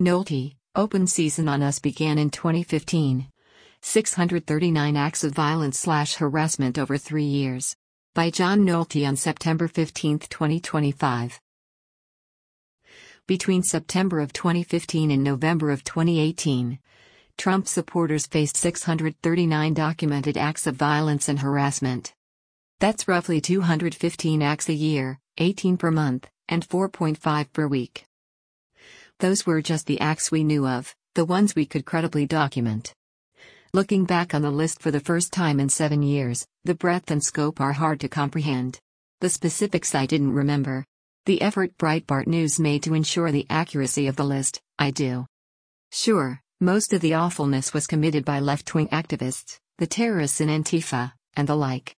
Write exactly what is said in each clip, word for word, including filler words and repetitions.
Nolte, open season on us began in twenty fifteen. six hundred thirty-nine acts of violence slash harassment over three years. By John Nolte on September fifteenth, twenty twenty-five. Between September of twenty fifteen and November of twenty eighteen, Trump supporters faced six hundred thirty-nine documented acts of violence and harassment. That's roughly two hundred fifteen acts a year, eighteen per month, and four point five per week. Those were just the acts we knew of, the ones we could credibly document. Looking back on the list for the first time in seven years, the breadth and scope are hard to comprehend. The specifics I didn't remember. The effort Breitbart News made to ensure the accuracy of the list, I do. Sure, most of the awfulness was committed by left-wing activists, the terrorists in Antifa, and the like.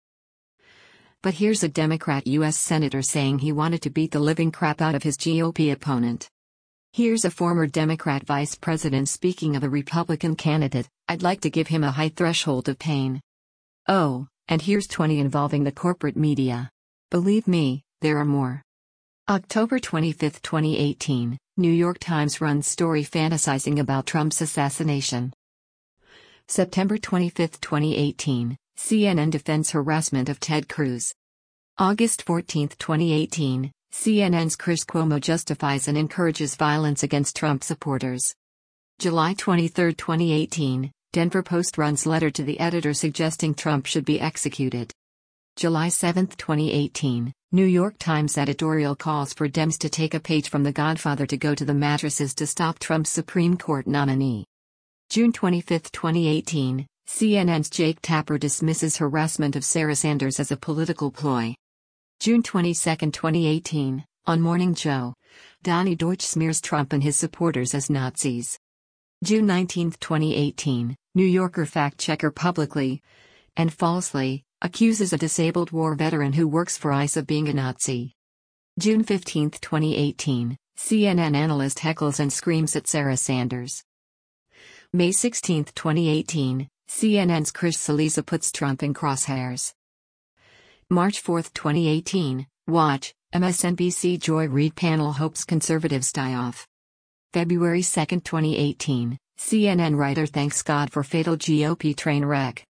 But here's a Democrat U S Senator saying he wanted to beat the living crap out of his G O P opponent. Here's a former Democrat vice president speaking of a Republican candidate, I'd like to give him a high threshold of pain. Oh, and here's twenty involving the corporate media. Believe me, there are more. October twenty-fifth, twenty eighteen, New York Times runs story fantasizing about Trump's assassination. September twenty-fifth, twenty eighteen, C N N defends harassment of Ted Cruz. August fourteenth, twenty eighteen, C N N's Chris Cuomo justifies and encourages violence against Trump supporters. July twenty-third, twenty eighteen, Denver Post runs letter to the editor suggesting Trump should be executed. July seventh, twenty eighteen, New York Times editorial calls for Dems to take a page from The Godfather to go to the mattresses to stop Trump's Supreme Court nominee. June twenty-fifth, twenty eighteen, C N N's Jake Tapper dismisses harassment of Sarah Sanders as a political ploy. June twenty-second, twenty eighteen, on Morning Joe, Donnie Deutsch smears Trump and his supporters as Nazis. June nineteenth, twenty eighteen, New Yorker fact-checker publicly, and falsely, accuses a disabled war veteran who works for ICE of being a Nazi. June fifteenth, twenty eighteen, C N N analyst heckles and screams at Sarah Sanders. May sixteenth, twenty eighteen, C N N's Chris Cillizza puts Trump in crosshairs. March fourth, twenty eighteen, Watch, M S N B C Joy Reid panel hopes conservatives die off. February second, twenty eighteen, C N N writer thanks God for fatal G O P train wreck.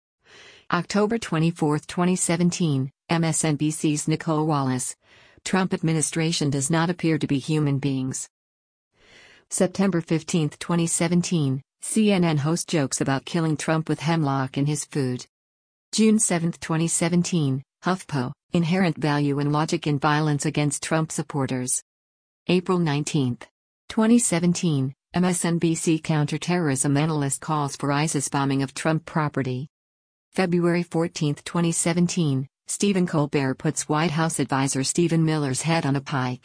October twenty-fourth, twenty seventeen, M S N B C's Nicole Wallace, Trump administration does not appear to be human beings. September fifteenth, twenty seventeen, C N N host jokes about killing Trump with hemlock in his food. June seventh, twenty seventeen, HuffPo, inherent value and logic in violence against Trump supporters. April nineteenth, twenty seventeen, M S N B C counterterrorism analyst calls for ISIS bombing of Trump property. February fourteenth, twenty seventeen, Stephen Colbert puts White House advisor Stephen Miller's head on a pike.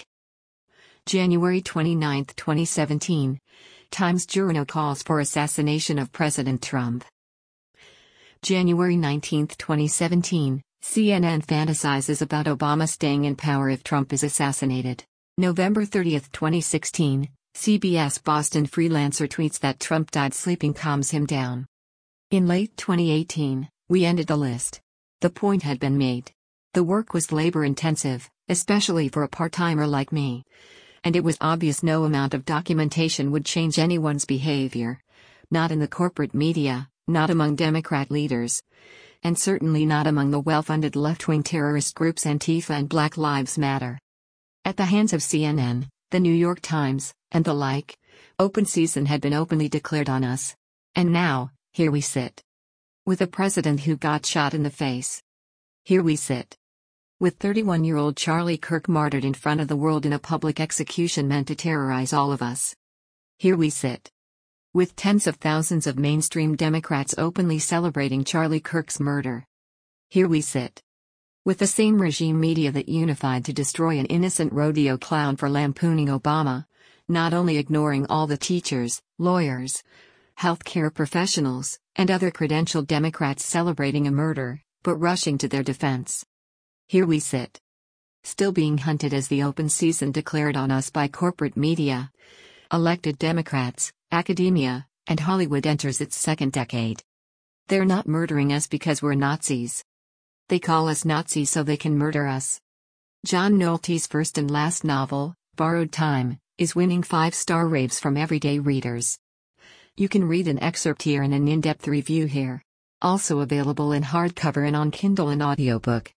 January twenty-ninth, twenty seventeen, Times Journal calls for assassination of President Trump. January nineteenth, twenty seventeen, C N N fantasizes about Obama staying in power if Trump is assassinated. November thirtieth, twenty sixteen, C B S Boston freelancer tweets that Trump died sleeping calms him down. In late twenty eighteen, we ended the list. The point had been made. The work was labor-intensive, especially for a part-timer like me. And it was obvious no amount of documentation would change anyone's behavior. Not in the corporate media, not among Democrat leaders. And certainly not among the well-funded left-wing terrorist groups Antifa and Black Lives Matter. At the hands of C N N, the New York Times, and the like, open season had been openly declared on us. And now, here we sit. With a president who got shot in the face. Here we sit. With thirty-one-year-old Charlie Kirk martyred in front of the world in a public execution meant to terrorize all of us. Here we sit. With tens of thousands of mainstream Democrats openly celebrating Charlie Kirk's murder. Here we sit. With the same regime media that unified to destroy an innocent rodeo clown for lampooning Obama, not only ignoring all the teachers, lawyers, healthcare professionals, and other credentialed Democrats celebrating a murder, but rushing to their defense. Here we sit. Still being hunted as the open season declared on us by corporate media, elected Democrats, academia, and Hollywood enters its second decade. They're not murdering us because we're Nazis. They call us Nazis so they can murder us. John Nolte's first and last novel, Borrowed Time, is winning five-star raves from everyday readers. You can read an excerpt here and an in-depth review here. Also available in hardcover and on Kindle and audiobook.